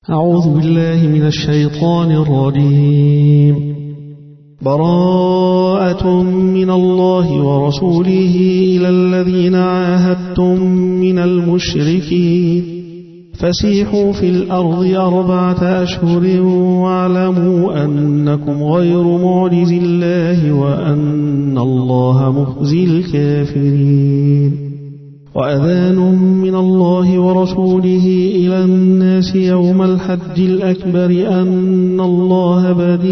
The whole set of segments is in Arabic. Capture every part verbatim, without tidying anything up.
أعوذ بالله من الشيطان الرجيم. براءة من الله ورسوله إلى الذين عاهدتم من المشركين فسيحوا في الأرض أربعة أشهر واعلموا أنكم غير معجز الله وأن الله مخزي الكافرين. وأذان من الله ورسوله إلى الناس يوم الحج الأكبر أن الله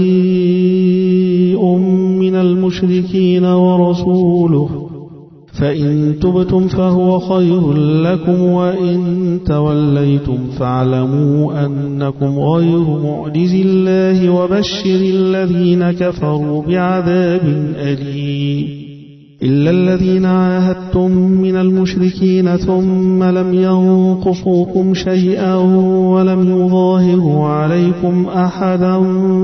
بريء من المشركين ورسوله فإن تبتم فهو خير لكم وإن توليتم فاعلموا أنكم غير معجز الله وبشر الذين كفروا بعذاب أليم. إلا الذين عاهدتم من المشركين ثم لم ينقصوكم شيئا ولم يظاهروا عليكم أحدا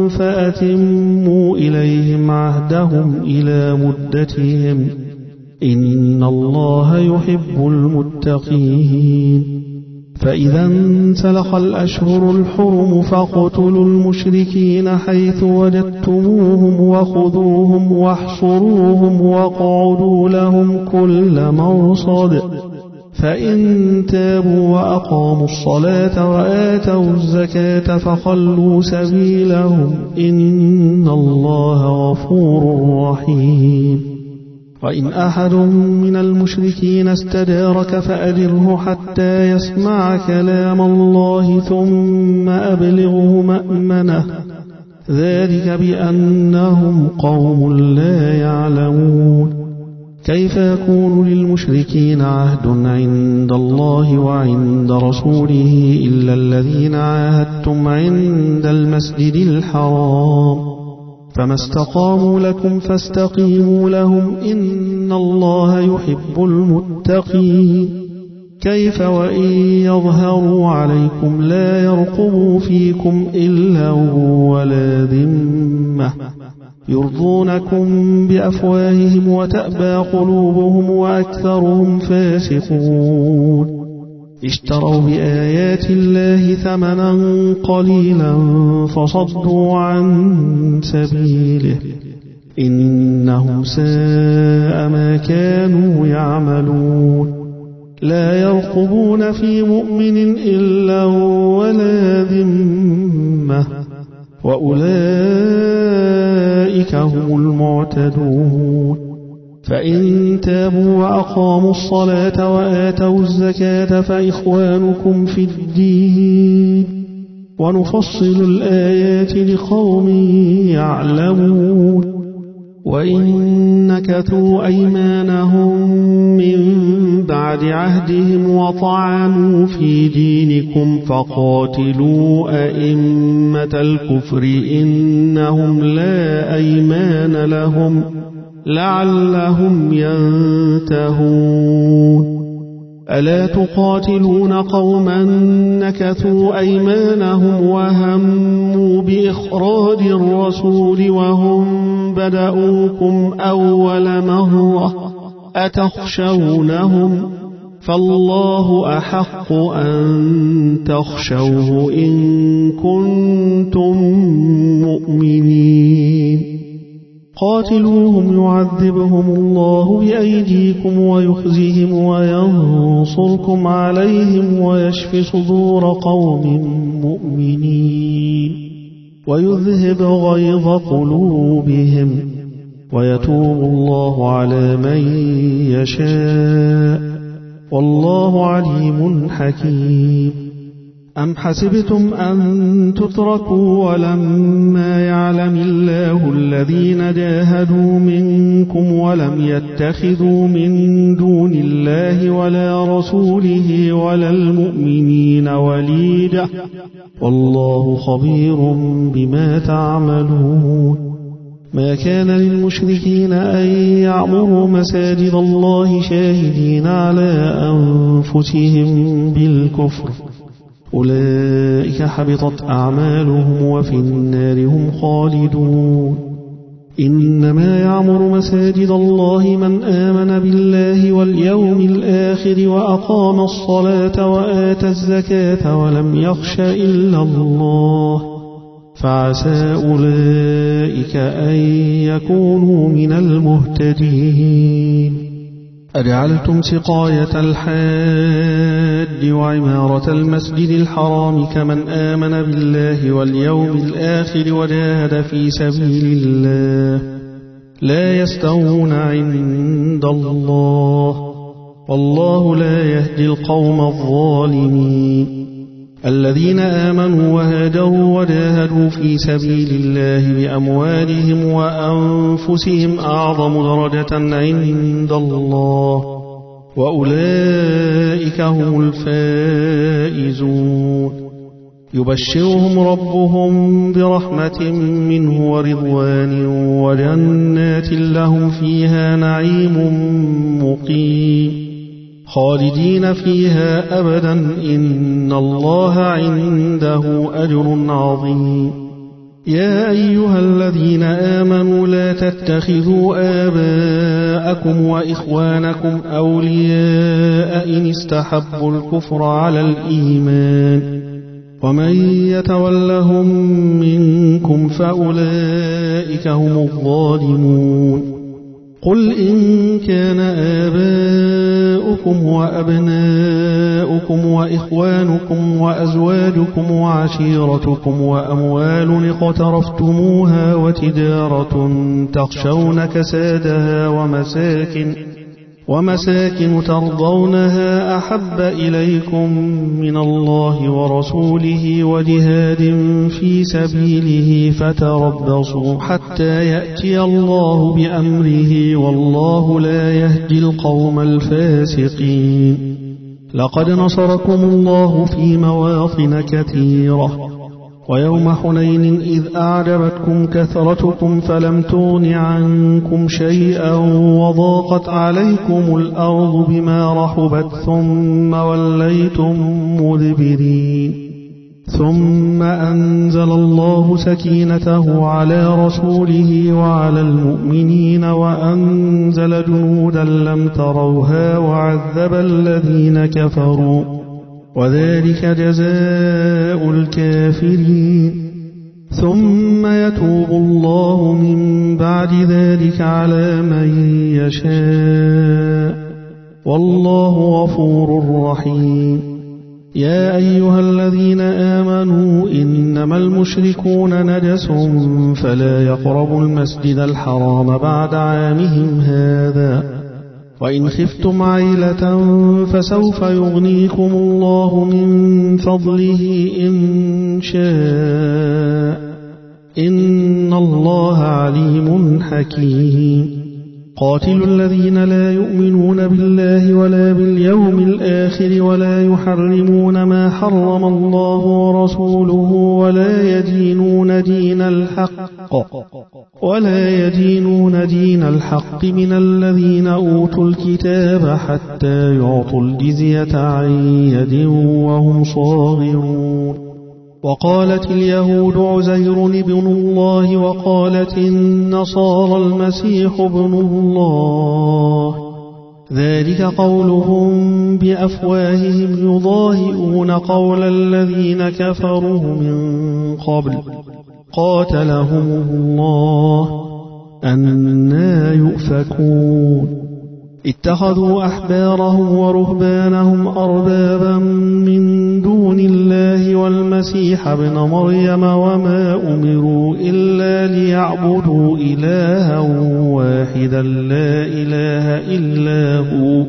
فأتموا إليهم عهدهم إلى مدتهم إن الله يحب المتقين. فإذا انسلخ الأشهر الحرم فاقتلوا المشركين حيث وجدتموهم وخذوهم واحصروهم واقعدوا لهم كل مرصد فإن تابوا وأقاموا الصلاة وآتوا الزكاة فخلوا سبيلهم إن الله غفور رحيم. وإن أحد من المشركين استدارك فأجره حتى يسمع كلام الله ثم أبلغه مأمنه ذلك بأنهم قوم لا يعلمون. كيف يكون للمشركين عهد عند الله وعند رسوله إلا الذين عاهدتم عند المسجد الحرام فما استقاموا لكم فاستقيموا لهم إن الله يحب المتقين. كيف وإن يظهروا عليكم لا يرقبوا فيكم إلا ولا ذمة يرضونكم بأفواههم وتأبى قلوبهم وأكثرهم فاسقون. اشتروا بآيات الله ثمنا قليلا فصدوا عن سبيله إنهم ساء ما كانوا يعملون. لا يرقبون في مؤمن إلا ولا ذمة وأولئك هم المعتدون. فإن تابوا وأقاموا الصلاة وآتوا الزكاة فإخوانكم في الدين ونفصل الآيات لقوم يعلمون. وإن نكثوا أيمانهم من بعد عهدهم وطعنوا في دينكم فقاتلوا أئمة الكفر إنهم لا أيمان لهم لعلهم ينتهون. ألا تقاتلون قوما نكثوا أيمانهم وهموا بإخراج الرسول وهم بدأوكم أول مرة أتخشونهم فالله أحق أن تخشوه إن كنتم مؤمنين. قاتلوهم يعذبهم الله بأيديكم ويخزهم وينصركم عليهم ويشف صدور قوم مؤمنين ويذهب غيظ قلوبهم ويتوب الله على من يشاء والله عليم حكيم. أم حسبتم أن تتركوا ولما يعلم الله الذين جاهدوا منكم ولم يتخذوا من دون الله ولا رسوله ولا المؤمنين وليجة والله خبير بما تعملون. ما كان للمشركين أن يعمروا مساجد الله شاهدين على أنفسهم بالكفر أولئك حبطت أعمالهم وفي النار هم خالدون. إنما يعمر مساجد الله من آمن بالله واليوم الآخر وأقام الصلاة وآتى الزكاة ولم يخش إلا الله فعسى أولئك أن يكونوا من المهتدين. أجعلتم سقاية الحاج وعمارة المسجد الحرام كمن آمن بالله واليوم الآخر وجاهد في سبيل الله لا يستوون عند الله والله لا يهدي القوم الظالمين. الذين آمنوا وهاجروا وجاهدوا في سبيل الله بأموالهم وأنفسهم أعظم درجة عند الله وأولئك هم الفائزون. يبشرهم ربهم برحمة منه ورضوان وجنات لهم فيها نعيم مقيم خالدين فيها أبدا إن الله عنده أجر عظيم. يا أيها الذين آمنوا لا تتخذوا آباءكم وإخوانكم أولياء إن استحبوا الكفر على الإيمان ومن يتولهم منكم فأولئك هم الظالمون. قل إن كان آباؤكم وأبناؤكم وإخوانكم وأزواجكم وعشيرتكم وأموال اقترفتموها وتجارة تخشون كسادها ومساكن ومساكن ترضونها أحب إليكم من الله ورسوله وجهاد في سبيله فتربصوا حتى يأتي الله بأمره والله لا يهدي القوم الفاسقين. لقد نصركم الله في مواطن كثيرة ويوم حنين إذ أعجبتكم كثرتكم فلم تغن عنكم شيئا وضاقت عليكم الأرض بما رحبت ثم وليتم مدبرين. ثم أنزل الله سكينته على رسوله وعلى المؤمنين وأنزل جنودا لم تروها وعذب الذين كفروا وذلك جزاء الكافرين. ثم يتوب الله من بعد ذلك على من يشاء والله غفور رحيم. يا أيها الذين آمنوا إنما المشركون نجس فلا يقربوا المسجد الحرام بعد عامهم هذا وإن خفتم عيلة فسوف يغنيكم الله من فضله إن شاء إن الله عليم حكيم. قاتلوا الذين لا يؤمنون بالله ولا باليوم الآخر ولا يحرمون ما حرم الله ورسوله ولا يدينون دين الحق ولا يدينون دين الحق من الذين أوتوا الكتاب حتى يعطوا الجزية عن يد وهم صاغرون. وقالت اليهود عزير ابن الله وقالت النصارى المسيح ابن الله ذلك قولهم بأفواههم يضاهئون قول الذين كفروا من قبل قاتلهم الله أنى يؤفكون. اتخذوا أحبارهم ورهبانهم أربابا من دون الله والمسيح ابن مريم وما أمروا إلا ليعبدوا إلها واحدا لا إله إلا هو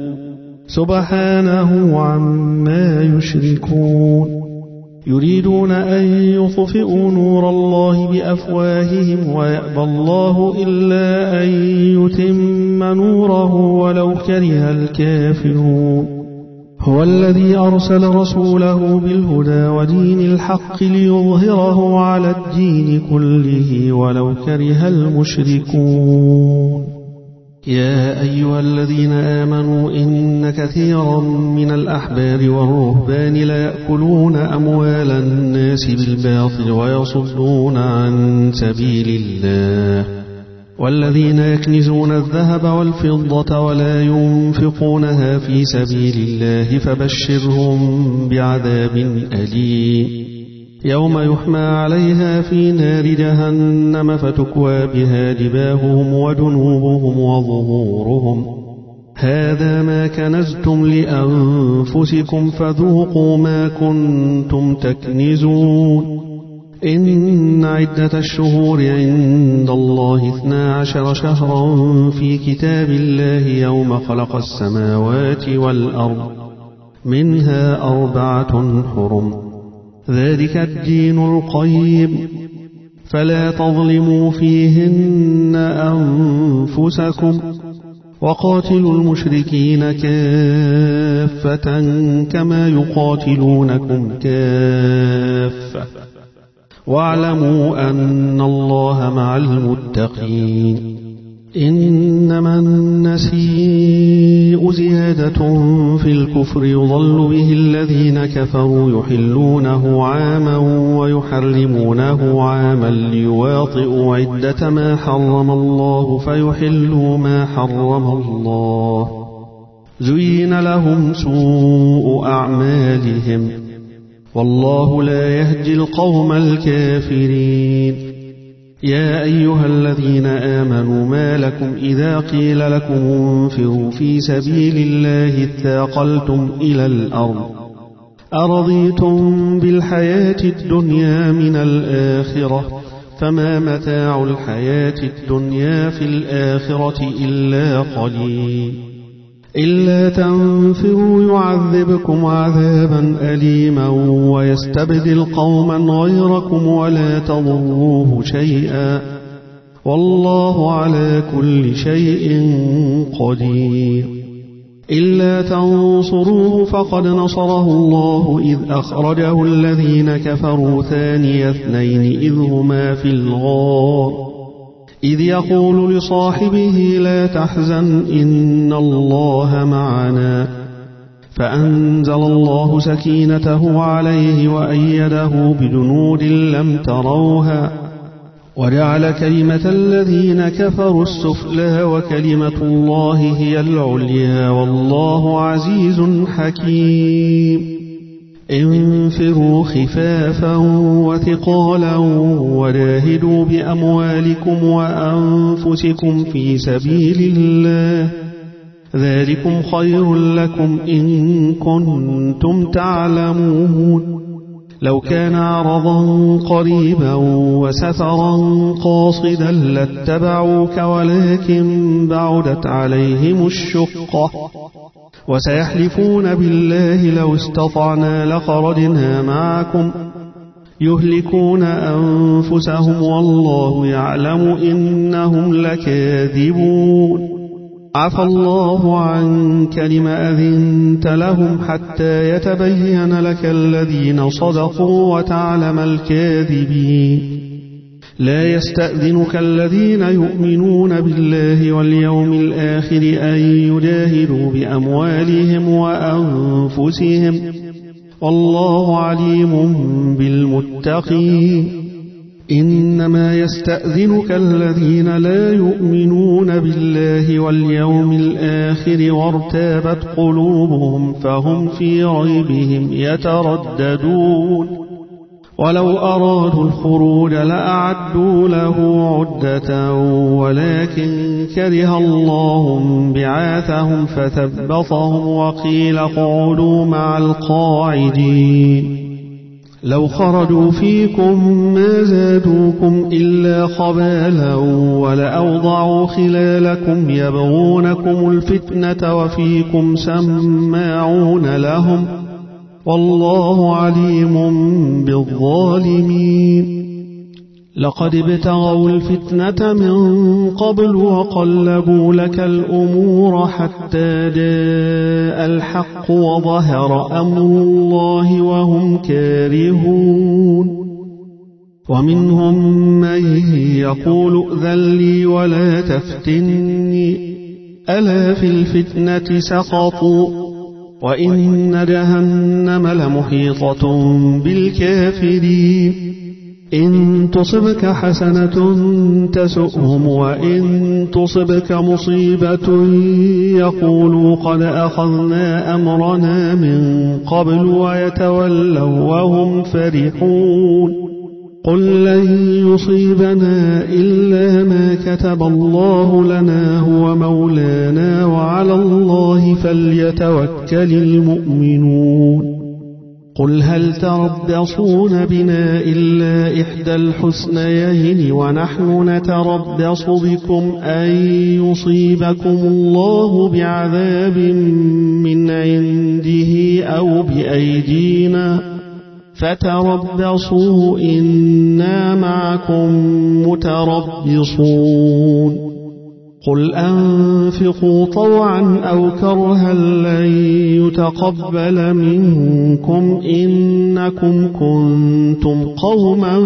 سبحانه عما يشركون. يريدون أن يطفئوا نور الله بأفواههم ويأبى الله إلا أن يتم نوره ولو كره الكافرون. هو الذي أرسل رسوله بالهدى ودين الحق ليظهره على الدين كله ولو كره المشركون. يا أيها الذين آمنوا إن كثيرا من الأحبار والرهبان ليأكلون أموال الناس بالباطل ويصدون عن سبيل الله والذين يكنزون الذهب والفضة ولا ينفقونها في سبيل الله فبشرهم بعذاب أليم يوم يحمى عليها في نار جهنم فتكوى بها جباههم وجنوبهم وظهورهم هذا ما كنزتم لأنفسكم فذوقوا ما كنتم تكنزون إن عدة الشهور عند الله اثنا عشر شهرا في كتاب الله يوم خلق السماوات والأرض منها أربعة حرم ذلك الدين القيم فلا تظلموا فيهن أنفسكم وقاتلوا المشركين كافة كما يقاتلونكم كافة واعلموا أن الله مع المتقين إنما النسيء زيادة في الكفر يضل به الذين كفروا يحلونه عاما ويحرمونه عاما ليواطئوا عدة ما حرم الله فيحلوا ما حرم الله زين لهم سوء أعمالهم والله لا يهدي القوم الكافرين يا أيها الذين آمنوا ما لكم إذا قيل لكم انفروا في سبيل الله اثاقلتم إلى الأرض أرضيتم بالحياة الدنيا من الآخرة فما متاع الحياة الدنيا في الآخرة إلا قليل إلا تنفروا يعذبكم عذابا أليما ويستبدل قوما غيركم ولا تضروه شيئا والله على كل شيء قدير إلا تنصروه فقد نصره الله إذ أخرجه الذين كفروا ثاني اثنين إذ هما في الغار إذ يقول لصاحبه لا تحزن إن الله معنا فأنزل الله سكينته عليه وأيده بجنود لم تروها وجعل كلمة الذين كفروا السفلى وكلمة الله هي العليا والله عزيز حكيم انفروا خفافا وثقالا وجاهدوا بأموالكم وأنفسكم في سبيل الله ذلكم خير لكم إن كنتم تعلمون لو كان عرضا قريبا وسفرا قاصدا لاتبعوك ولكن بعدت عليهم الشقة وسيحلفون بالله لو استطعنا لخرجنا معكم يهلكون أنفسهم والله يعلم إنهم لكاذبون عفى الله عنك لما أذنت لهم حتى يتبين لك الذين صدقوا وتعلم الكاذبين لا يستأذنك الذين يؤمنون بالله واليوم الآخر أن يجاهدوا بأموالهم وأنفسهم والله عليم بالمتقين إنما يستأذنك الذين لا يؤمنون بالله واليوم الآخر وارتابت قلوبهم فهم في ريبهم يترددون ولو أرادوا الخروج لأعدوا له عدة ولكن كره الله بعاثهم فثبطهم وقيل اقعدوا مع القاعدين لو خرجوا فيكم ما زادوكم إلا خبالا ولأوضعوا خلالكم يبغونكم الفتنة وفيكم سماعون لهم والله عليم بالظالمين لقد ابتغوا الفتنة من قبل وقلبوا لك الأمور حتى جاء الحق وظهر أمر الله وهم كارهون ومنهم من يقول ائذن لي ولا تفتني ألا في الفتنة سقطوا وإن جهنم لمحيطة بالكافرين إن تصبك حسنة تسؤهم وإن تصبك مصيبة يقولوا قد أخذنا أمرنا من قبل ويتولوا وهم فرحون قل لن يصيبنا إلا ما كتب الله لنا هو مولانا وعلى الله فليتوكل المؤمنون قل هل تربصون بنا إلا إحدى الحسنيين ونحن نتربص بكم أن يصيبكم الله بعذاب من عنده أو بأيدينا فتربصوا إنا معكم متربصون قل أنفقوا طوعا أو كرها لن يتقبل منكم إنكم كنتم قوما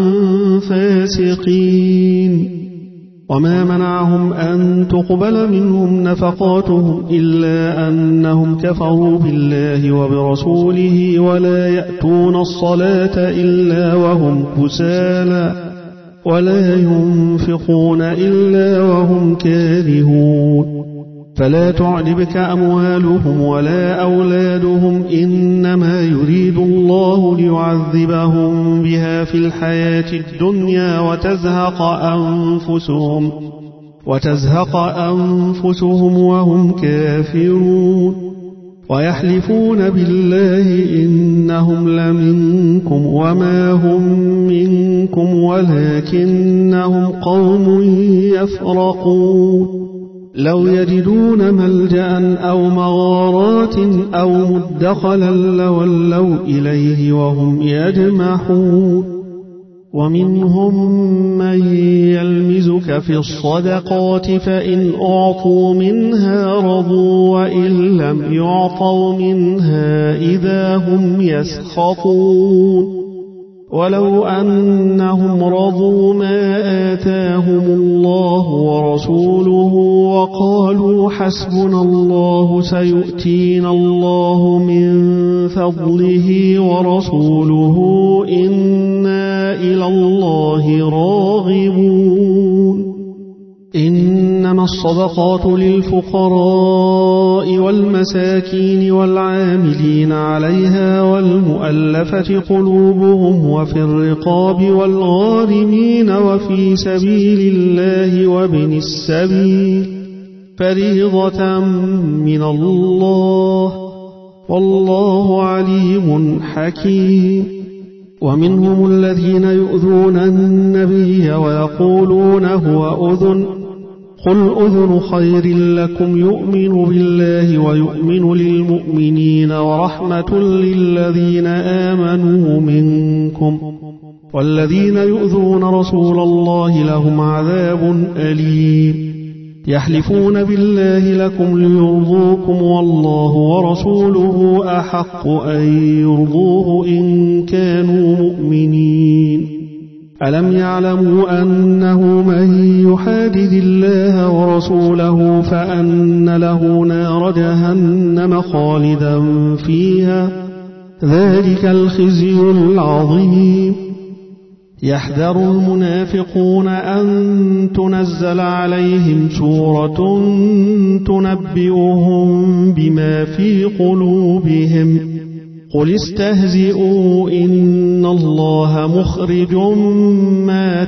فاسقين وما منعهم أن تقبل منهم نفقاتهم إلا أنهم كفروا بالله وبرسوله ولا يأتون الصلاة إلا وهم كسالى ولا ينفقون إلا وهم كارهون فلا تعجبك أموالهم ولا أولادهم إنما يريد الله ليعذبهم بها في الحياة الدنيا وتزهق أنفسهم وتزهق أنفسهم وهم كافرون ويحلفون بالله إنهم لمنكم وما هم منكم ولكنهم قوم يفرقون لو يجدون ملجأ أو مغارات أو مدخلا لولوا إليه وهم يجمحون ومنهم من يلمزك في الصدقات فإن أعطوا منها رضوا وإن لم يعطوا منها إذا هم يسخطون ولو أنهم رضوا ما آتاهم الله ورسوله وقالوا حسبنا الله سيؤتينا الله من فضله ورسوله إنا إلى الله راغبون إنما الصدقات للفقراء والمساكين والعاملين عليها والمؤلفة قلوبهم وفي الرقاب والغارمين وفي سبيل الله وابن السبيل فريضة من الله والله عليم حكيم ومنهم الذين يؤذون النبي ويقولون هو أذن قل أذن خير لكم يؤمن بالله ويؤمن للمؤمنين ورحمة للذين آمنوا منكم والذين يؤذون رسول الله لهم عذاب أليم يحلفون بالله لكم ليرضوكم والله ورسوله أحق أن يرضوه إن كانوا مؤمنين ألم يعلموا أنه من يحادد الله ورسوله فأن له نار جهنم خالدا فيها ذلك الخزي العظيم يحذر المنافقون أن تنزل عليهم سورة تنبئهم بما في قلوبهم قل استهزئوا إن الله مخرج ما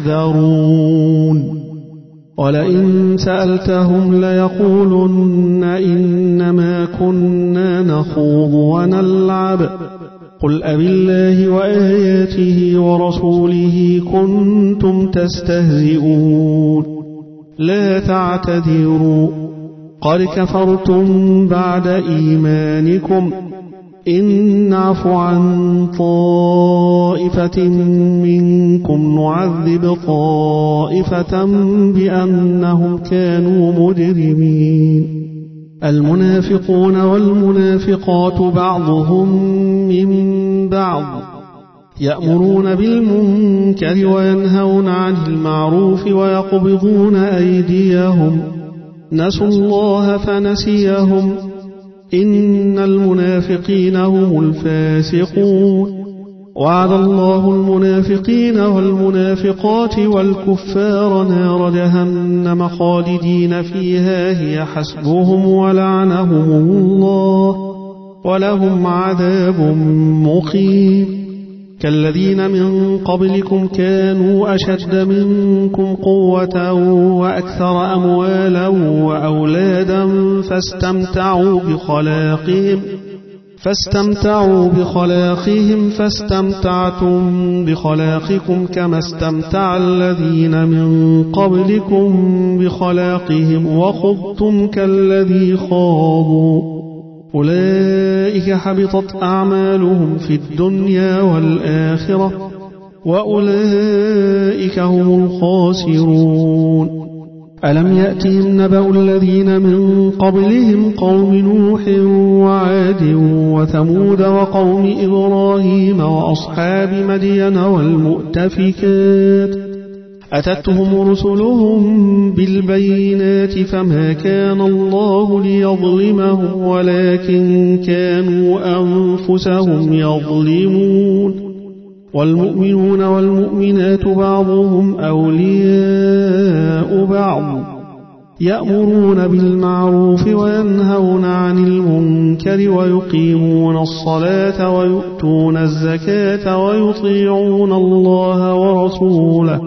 تحذرون ولئن سألتهم ليقولن إنما كنا نخوض ونلعب قل أبالله وآياته ورسوله كنتم تستهزئون لا تعتذروا قد كفرتم بعد إيمانكم إن نعف عن طائفة منكم نعذب طائفة بأنهم كانوا مجرمين المنافقون والمنافقات بعضهم من بعض يأمرون بالمنكر وينهون عن المعروف ويقبضون أيديهم نسوا الله فنسيهم إن المنافقين هم الفاسقون وعد الله المنافقين والمنافقات والكفار نار جهنم خالدين فيها هي حسبهم ولعنهم الله ولهم عذاب مقيم. كالذين من قبلكم كانوا أشد منكم قوة وأكثر أموالا وأولادا فاستمتعوا بخلاقهم فاستمتعوا بخلاقهم فاستمتعتم بخلاقكم كما استمتع الذين من قبلكم بخلاقهم وخضتم كالذي خاضوا. أولئك حبطت أعمالهم في الدنيا والآخرة وأولئك هم الخاسرون. ألم يأتهم نبأ الذين من قبلهم قوم نوح وعاد وثمود وقوم إبراهيم وأصحاب مدين والمؤتفكات أتتهم رسلهم بالبينات فما كان الله ليظلمهم ولكن كانوا أنفسهم يظلمون. والمؤمنون والمؤمنات بعضهم أولياء بعض يأمرون بالمعروف وينهون عن المنكر ويقيمون الصلاة ويؤتون الزكاة ويطيعون الله ورسوله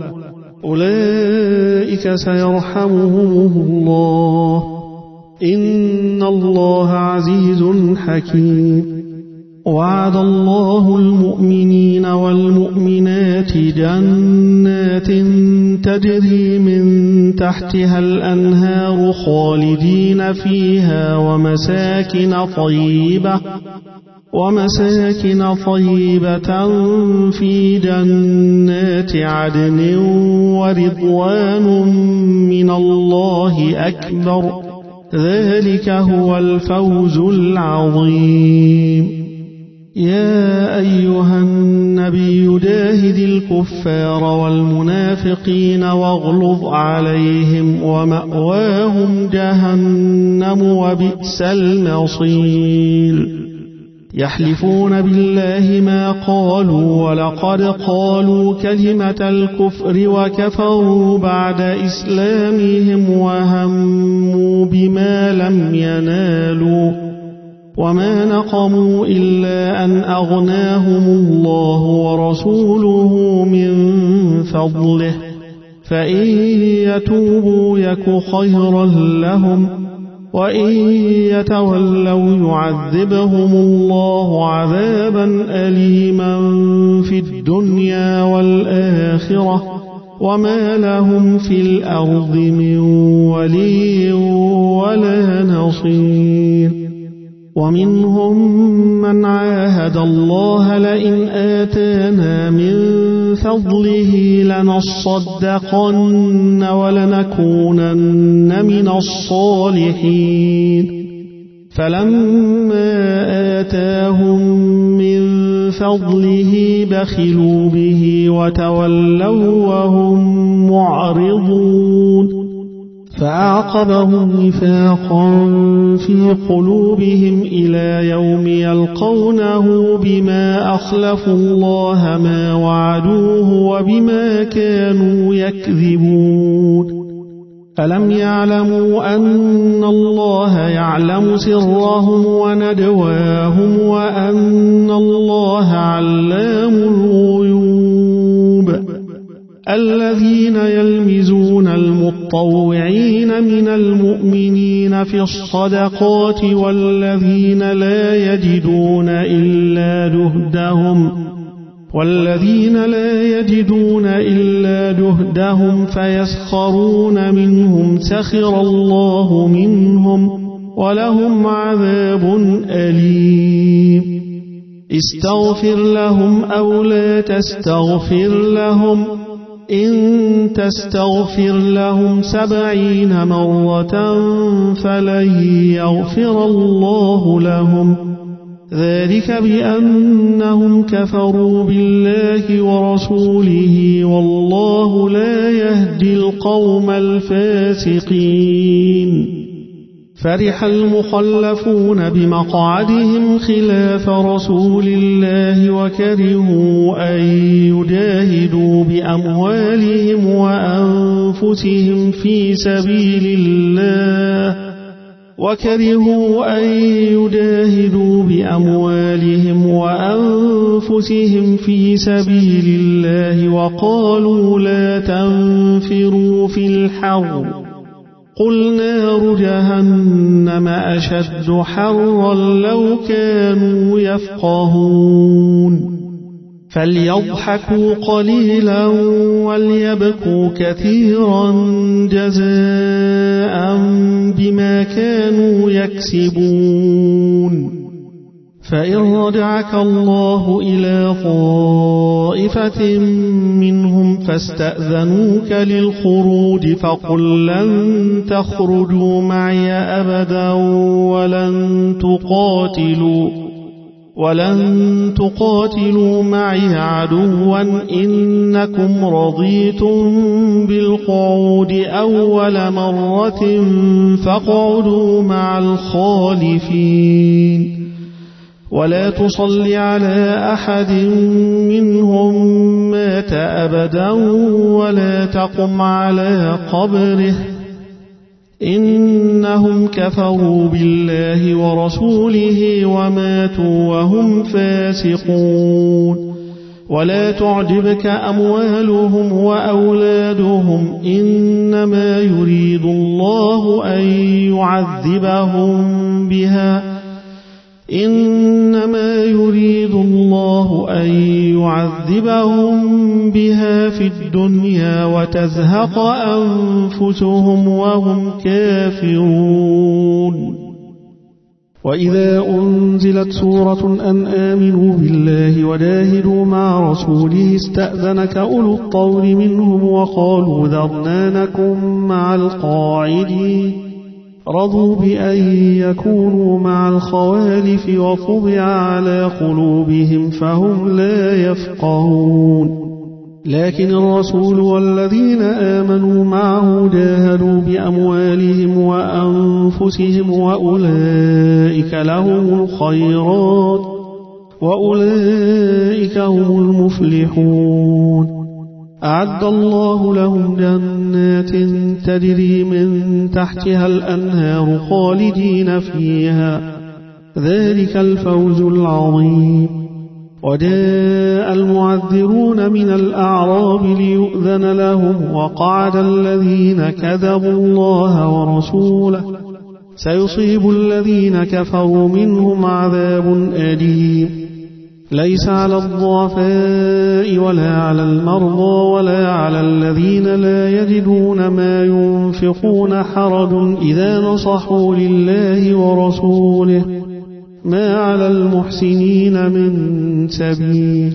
أولئك سيرحمهم الله إن الله عزيز حكيم. وعد الله المؤمنين والمؤمنات جنات تجري من تحتها الأنهار خالدين فيها ومساكن طيبة ومساكن طيبة في جنات عدن ورضوان من الله أكبر ذلك هو الفوز العظيم. يا أيها النبي جاهد الكفار والمنافقين واغلظ عليهم ومأواهم جهنم وبئس المصير. يحلفون بالله ما قالوا ولقد قالوا كلمة الكفر وكفروا بعد إسلامهم وهموا بما لم ينالوا وما نقموا إلا أن أغناهم الله ورسوله من فضله فإن يتوبوا يك خيرا لهم وإن يتولوا يعذبهم الله عذابا أليما في الدنيا والآخرة وما لهم في الأرض من ولي ولا نصير. ومنهم من عاهد الله لئن آتانا من فضله لنصدقن ولنكونن من الصالحين فلما آتاهم من فضله بخلوا به وتولوا وهم معرضون فأعقبهم نفاقا في قلوبهم إلى يوم يلقونه بما أخلفوا الله ما وعدوه وبما كانوا يكذبون. ألم يعلموا أن الله يعلم سرهم وندواهم وأن الله علام الغيوب. الذين يلمزون المطوعين من المؤمنين في الصدقات والذين لا يجدون إلا جهدهم والذين لا يجدون إلا جهدهم فيسخرون منهم سخر الله منهم ولهم عذاب أليم. استغفر لهم أو لا تستغفر لهم إن تستغفر لهم سبعين مرة فلن يغفر الله لهم ذلك بأنهم كفروا بالله ورسوله والله لا يهدي القوم الفاسقين. فرح المخلفون بمقعدهم خلاف رسول الله وكرهوا أن يجاهدوا بأموالهم وأنفسهم في سبيل الله وكرهوا أن يجاهدوا بأموالهم وأنفسهم في سبيل الله وقالوا لا تنفروا في الحر قل نار جهنم أشد حرا لو كانوا يفقهون فليضحكوا قليلا وليبكوا كثيرا جزاء بما كانوا يكسبون فإن رجعك الله إلى طائفة منهم فاستأذنوك للخروج فقل لن تخرجوا معي أبدا ولن تقاتلوا ولن تقاتلوا معي عدوا إنكم رضيتم بالقعود أول مرة فاقعدوا مع الخالفين ولا تصل على أحد منهم مات أبدا ولا تقم على قبره إنهم كفروا بالله ورسوله وماتوا وهم فاسقون ولا تعجبك أموالهم وأولادهم إنما يريد الله أن يعذبهم بها إنما يريد الله أن يعذبهم بها في الدنيا وتزهق أنفسهم وهم كافرون وإذا أنزلت سورة أن آمنوا بالله وجاهدوا مع رسوله استأذنك أولو الطول منهم وقالوا ذرنا نكن مع القاعدين رضوا بأن يكونوا مع الخوالف وطبع على قلوبهم فهم لا يفقهون لكن الرسول والذين آمنوا معه جاهدوا بأموالهم وأنفسهم وأولئك لهم الخيرات وأولئك هم المفلحون أعد الله لهم جنات تجري من تحتها الأنهار خالدين فيها ذلك الفوز العظيم وجاء المعذرون من الأعراب ليؤذن لهم وقعد الذين كذبوا الله ورسوله سيصيب الذين كفروا منهم عذاب أليم ليس على الضعفاء ولا على المرضى ولا على الذين لا يجدون ما ينفقون حرج إذا نصحوا لله ورسوله ما على المحسنين من سبيل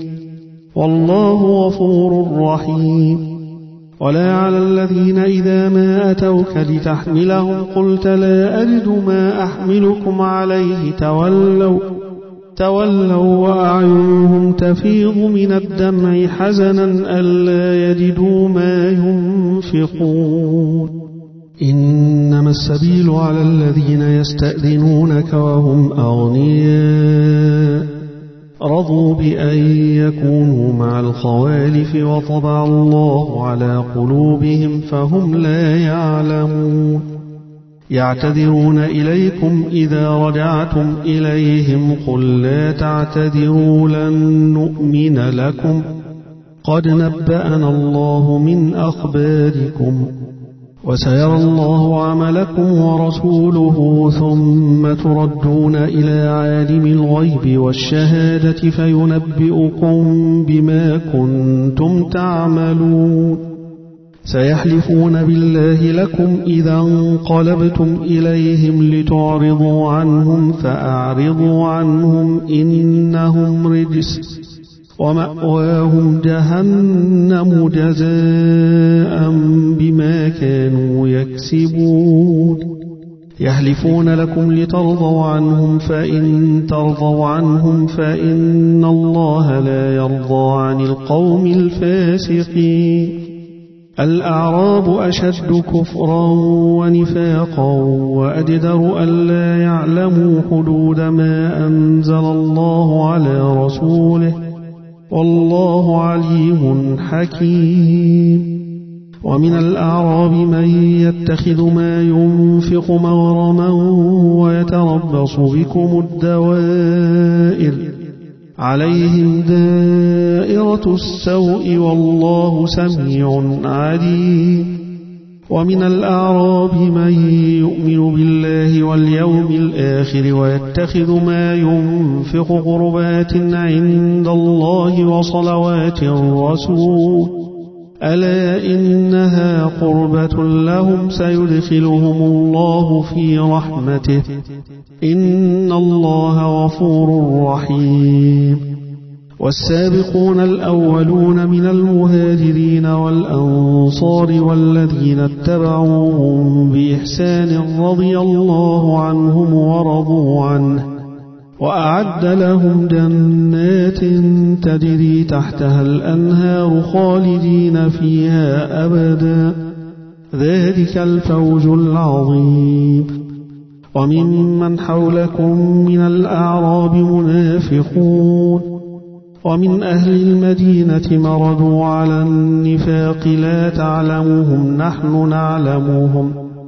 والله غفور رحيم ولا على الذين إذا ما أتوك لتحملهم قلت لا أجد ما أحملكم عليه تولوا تولوا وأعينهم تفيض من الدمع حزنا ألا يجدوا ما ينفقون إنما السبيل على الذين يستأذنونك وهم أغنياء رضوا بأن يكونوا مع الخوالف وطبع الله على قلوبهم فهم لا يعلمون يعتذرون إليكم إذا رجعتم إليهم قل لا تعتذروا لن نؤمن لكم قد نبأنا الله من أخباركم وسيرى الله عملكم ورسوله ثم تردون إلى عالم الغيب والشهادة فينبئكم بما كنتم تعملون سيحلفون بالله لكم إذا انقلبتم إليهم لتعرضوا عنهم فأعرضوا عنهم إنهم رجس ومأواهم جهنم جزاء بما كانوا يكسبون يحلفون لكم لترضوا عنهم فإن ترضوا عنهم فإن الله لا يرضى عن القوم الفاسقين الأعراب أشد كفرا ونفاقا وأجدر ألا يعلموا حدود ما أنزل الله على رسوله والله عليم حكيم. ومن الأعراب من يتخذ ما ينفق مغرما ويتربص بكم الدوائر عليهم دائرة السوء والله سميع عليم. ومن الأعراب من يؤمن بالله واليوم الآخر ويتخذ ما ينفق قربات عند الله وصلوات الرسول ألا إنها قربة لهم سيدخلهم الله في رحمته إن الله غفور رحيم. والسابقون الأولون من المهاجرين والأنصار والذين اتبعوهم بإحسان رضي الله عنهم ورضوا عنه وأعد لهم جنات تجري تحتها الأنهار خالدين فيها أبدا ذلك الفوز العظيم. وممن حولكم من الأعراب منافقون ومن أهل المدينة مردوا على النفاق لا تعلمهم نحن نعلمهم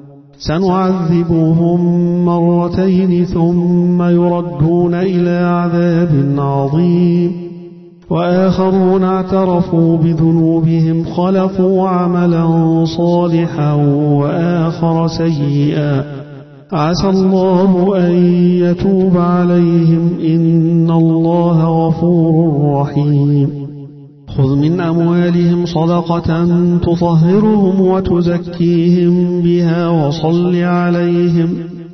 سنعذبهم مرتين ثم يردون إلى عذاب عظيم. وآخرون اعترفوا بذنوبهم خلقوا عملا صالحا وآخر سيئا عسى الله أن يتوب عليهم إن الله غفور رحيم. خذ من أموالهم صدقة تطهرهم وتزكيهم بها وصل عليهم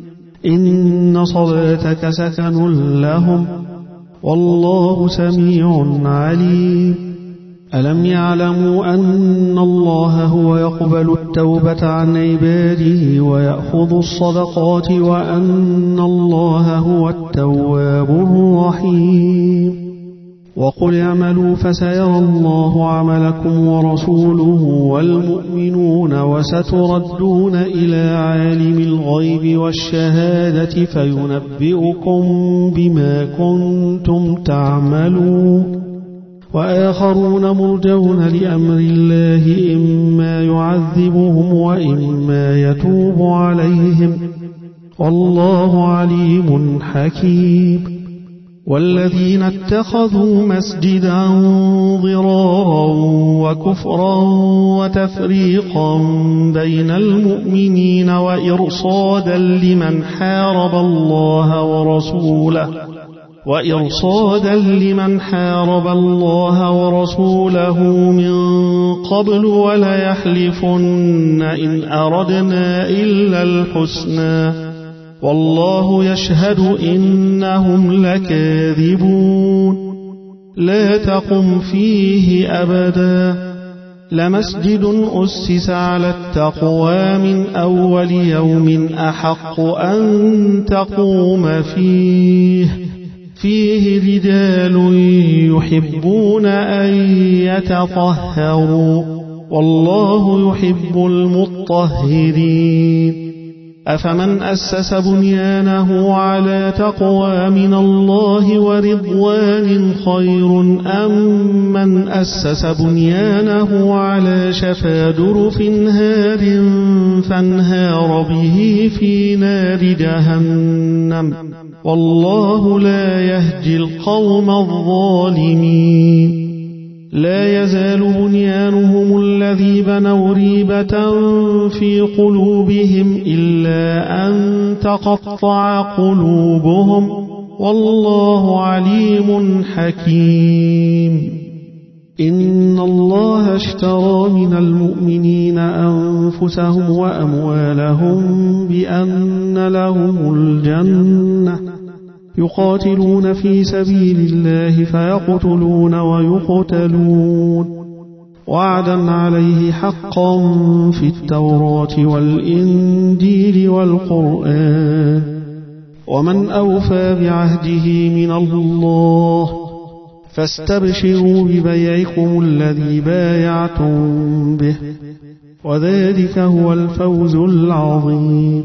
إن صلاتك سكن لهم والله سميع عليم. ألم يعلموا أن الله هو يقبل التوبة عن عباده ويأخذ الصدقات وأن الله هو التواب الرحيم. وقل اعملوا فسيرى الله عملكم ورسوله والمؤمنون وستردون إلى عالم الغيب والشهادة فينبئكم بما كنتم تعملون. وآخرون مرجون لأمر الله إما يعذبهم وإما يتوب عليهم والله عليم حكيم. والذين اتخذوا مسجدا ضرارا وكفرا وتفريقا بين المؤمنين وإرصادا لمن حارب الله ورسوله وإرصادا لمن حارب الله ورسوله من قبل وليحلفن إن أردنا إلا الحسنى والله يشهد إنهم لكاذبون. لا تقم فيه أبدا لمسجد أسس على التقوى من أول يوم أحق أن تقوم فيه فيه رجال يحبون أن يتطهروا والله يحب المطهرين. أفمن أسس بنيانه على تقوى من الله ورضوان خير أم من أسس بنيانه على شفا جرف هار فانهار به في نار جهنم والله لا يهدي القوم الظالمين. لا يزال بنيانهم الذي بنوا ريبة في قلوبهم إلا أن تقطع قلوبهم والله عليم حكيم. إن الله اشترى من المؤمنين أنفسهم وأموالهم بأن لهم الجنة يقاتلون في سبيل الله فيقتلون ويقتلون وعدا عليه حقا في التوراة والإنجيل والقرآن ومن أوفى بعهده من الله فاستبشروا ببيعكم الذي بايعتم به وذلك هو الفوز العظيم.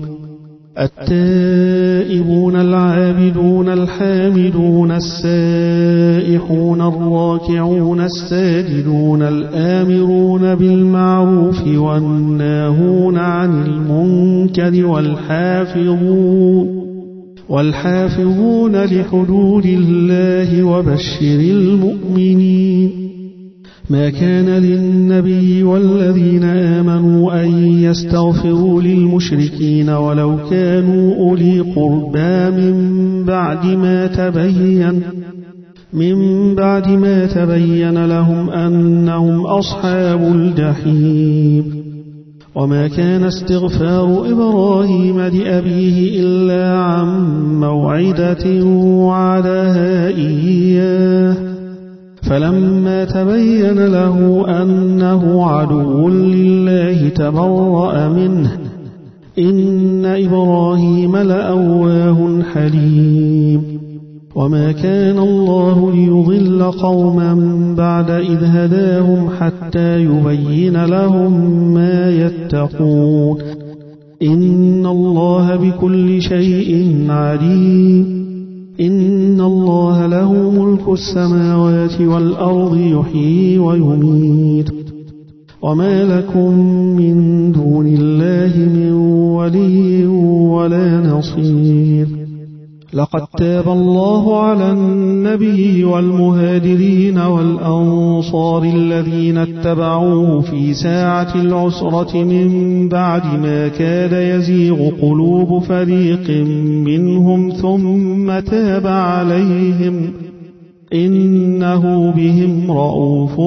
التائبون العابدون الحامدون السائحون الراكعون الساجدون الآمرون بالمعروف والناهون عن المنكر والحافظون والحافظون لحدود الله وبشر المؤمنين. ما كان للنبي والذين آمنوا أن يستغفروا للمشركين ولو كانوا أولي قربى من بعد ما تبين من بعد ما تبين لهم أنهم أصحاب الجحيم. وما كان استغفار إبراهيم لأبيه إلا عن موعدة وعدها إياه فلما تبين له أنه عدو لله تبرأ منه إن إبراهيم لأواه حليم. وما كان الله ليضل قوما بعد إذ هداهم حتى يبين لهم ما يتقون إن الله بكل شيء عليم. إن الله له ملك السماوات والأرض يحيي ويميت وما لكم من دون الله من ولي ولا نصير. لقد تاب الله على النبي والمهاجرين والأنصار الذين اتبعوه في ساعة العسرة من بعد ما كاد يزيغ قلوب فريق منهم ثم تاب عليهم إنه بهم رءوف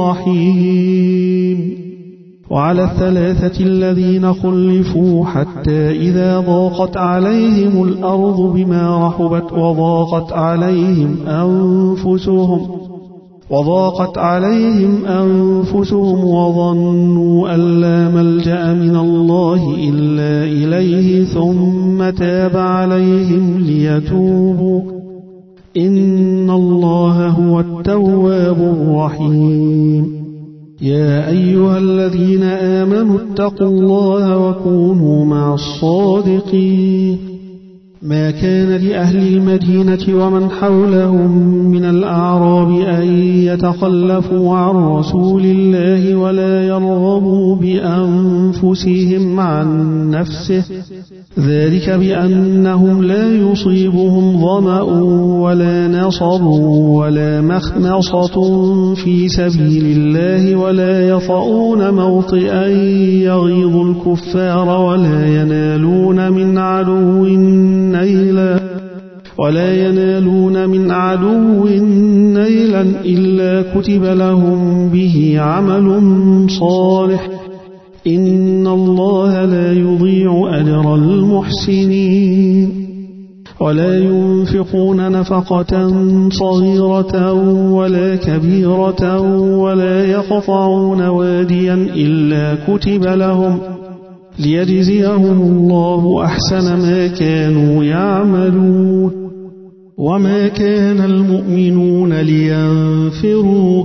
رحيم. وعلى الثلاثة الذين خلفوا حتى إذا ضاقت عليهم الأرض بما رحبت وضاقت عليهم أنفسهم وضاقت عليهم أنفسهم وظنوا أن لا ملجأ من الله إلا إليه ثم تاب عليهم ليتوبوا إن الله هو التواب الرحيم. يا أيها الذين آمنوا اتقوا الله وكونوا مع الصادقين. ما كان لأهل المدينة ومن حولهم من الأعراب أن يتخلفوا عن رسول الله ولا يرغبوا بأنفسهم عن نفسه ذلك بأنهم لا يصيبهم ظمأ ولا نصب ولا مخمصة في سبيل الله ولا يطؤون موطئا يغيظ الكفار ولا ينالون من عدو نيلا ولا ينالون من عدو نيلا إلا كتب لهم به عمل صالح إن الله لا يضيع أجر المحسنين. ولا ينفقون نفقة صغيرة ولا كبيرة ولا يقطعون واديا إلا كتب لهم ليجزيهم الله أحسن ما كانوا يعملون. وما كان المؤمنون لينفروا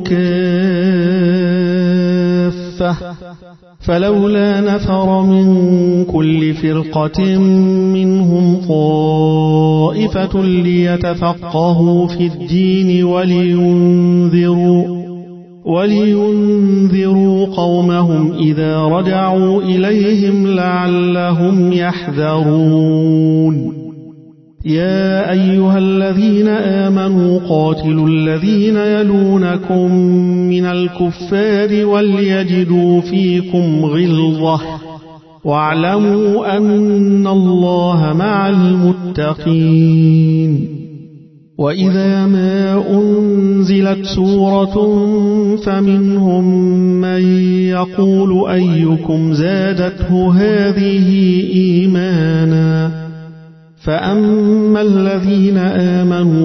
كافة فلولا نفر من كل فرقة منهم طائفة ليتفقهوا في الدين ولينذروا ولينذروا قومهم إذا رجعوا إليهم لعلهم يحذرون. يا أيها الذين آمنوا قاتلوا الذين يلونكم من الكفار وليجدوا فيكم غلظة واعلموا أن الله مع المتقين. وإذا ما أنزلت سورة فمنهم من يقول أيكم زادته هذه إيمانا فأما الذين آمنوا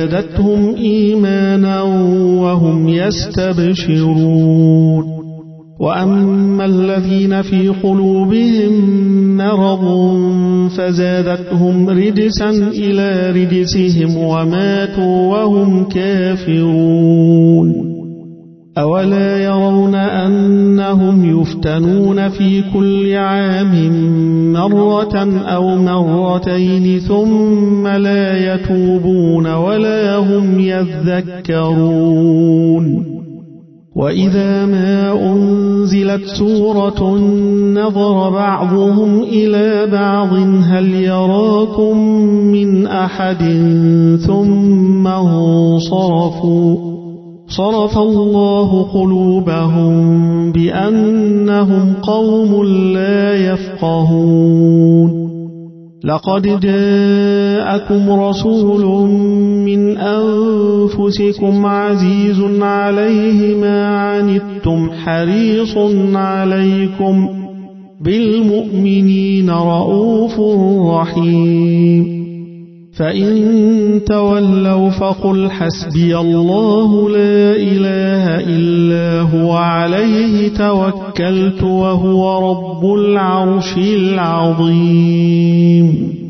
فزادتهم إيمانا وهم يستبشرون. وأما الذين في قلوبهم مرض فزادتهم رجسا إلى رجسهم وماتوا وهم كافرون أولا يرون أنهم يفتنون في كل عام مرة أو مرتين ثم لا يتوبون ولا هم يذكرون وإذا ما أنزلت سورة نظر بعضهم إلى بعض هل يراكم من أحد ثم انصرفوا صرف الله قلوبهم بأنهم قوم لا يفقهون لقد جاءكم رسول من أنفسكم عزيز عليه ما عنتم حريص عليكم بالمؤمنين رؤوف رحيم فإن تولوا فقل حسبي الله لا إله إلا هو عليه توكلت وهو رب العرش العظيم